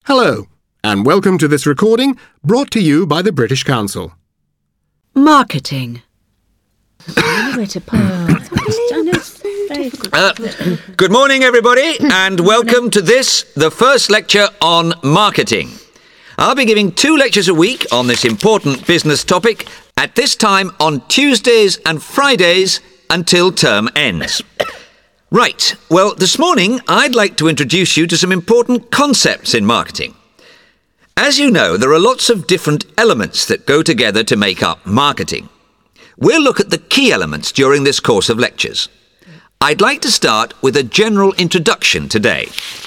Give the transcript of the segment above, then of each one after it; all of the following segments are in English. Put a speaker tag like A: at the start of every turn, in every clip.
A: Hello, and welcome to this recording brought to you by the British Council.
B: Marketing.
C: Good morning, everybody, and welcome to the first lecture on marketing. I'll be giving 2 lectures a week on this important business topic at this time on Tuesdays and Fridays until term ends. Right, well, this morning I'd like to introduce you to some important concepts in marketing. As you know, there are lots of different elements that go together to make up marketing. We'll look at the key elements during this course of lectures. I'd like to start with a general introduction today.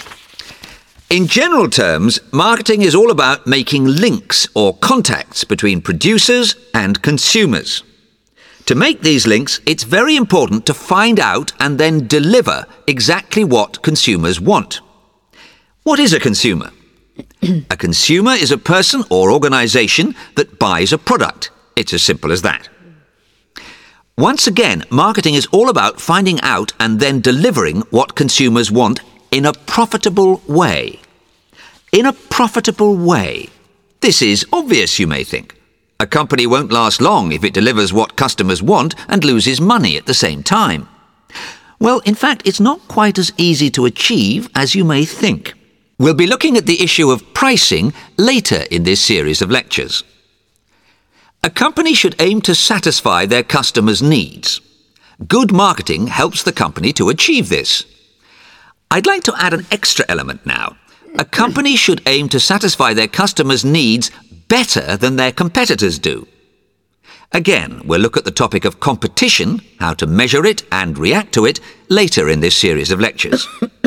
C: In general terms, marketing is all about making links or contacts between producers and consumers. To make these links, it's very important to find out and then deliver exactly what consumers want. What is a consumer? A consumer is a person or organisation that buys a product. It's as simple as that. Once again, marketing is all about finding out and then delivering what consumers want in a profitable way. In a profitable way. This is obvious, you may think. A company won't last long if it delivers what customers want and loses money at the same time. Well, in fact, it's not quite as easy to achieve as you may think. We'll be looking at the issue of pricing later in this series of lectures. A company should aim to satisfy their customers' needs. Good marketing helps the company to achieve this. I'd like to add an extra element now. A company should aim to satisfy their customers' needs better than their competitors do. Again, we'll look at the topic of competition, how to measure it and react to it, later in this series of lectures.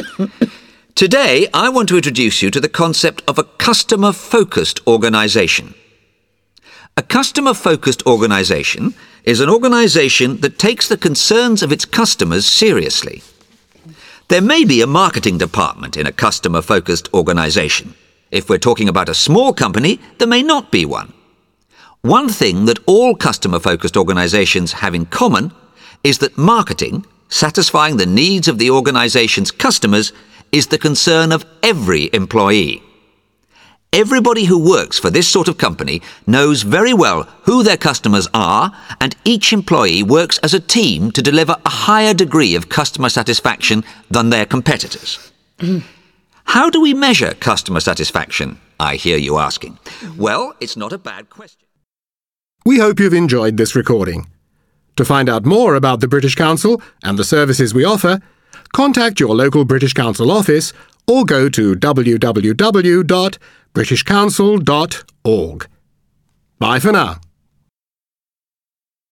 C: Today, I want to introduce you to the concept of a customer-focused organisation. A customer-focused organisation is an organisation that takes the concerns of its customers seriously. There may be a marketing department in a customer-focused organisation. If we're talking about a small company, there may not be one. One thing that all customer-focused organisations have in common is that marketing, satisfying the needs of the organisation's customers, is the concern of every employee. Everybody who works for this sort of company knows very well who their customers are, and each employee works as a team to deliver a higher degree of customer satisfaction than their competitors. How do we measure customer satisfaction? I hear you asking. Well, it's not a bad question.
A: We hope you've enjoyed this recording. To find out more about the British Council and the services we offer, contact your local British Council office or go to www.britishcouncil.org. Bye for now.